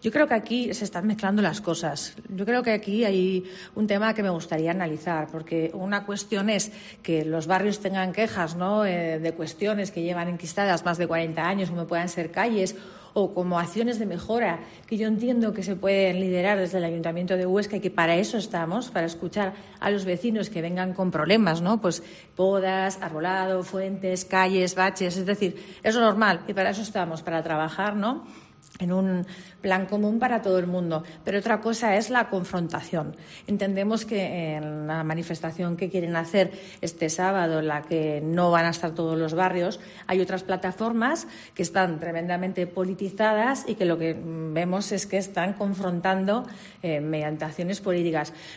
Yo creo que aquí se están mezclando las cosas. Yo creo que aquí hay un tema que me gustaría analizar, porque una cuestión es que los barrios tengan quejas, ¿no?, de cuestiones que llevan enquistadas más de 40 años, como puedan ser calles o como acciones de mejora que yo entiendo que se pueden liderar desde el Ayuntamiento de Huesca y que para eso estamos, para escuchar a los vecinos que vengan con problemas, ¿no? Pues podas, arbolado, fuentes, calles, baches, es decir, es lo normal y para eso estamos, para trabajar, ¿no?, en un plan común para todo el mundo. Pero otra cosa es la confrontación. Entendemos que en la manifestación que quieren hacer este sábado, en la que no van a estar todos los barrios, hay otras plataformas que están tremendamente politizadas y que lo que vemos es que están confrontando mediante acciones políticas.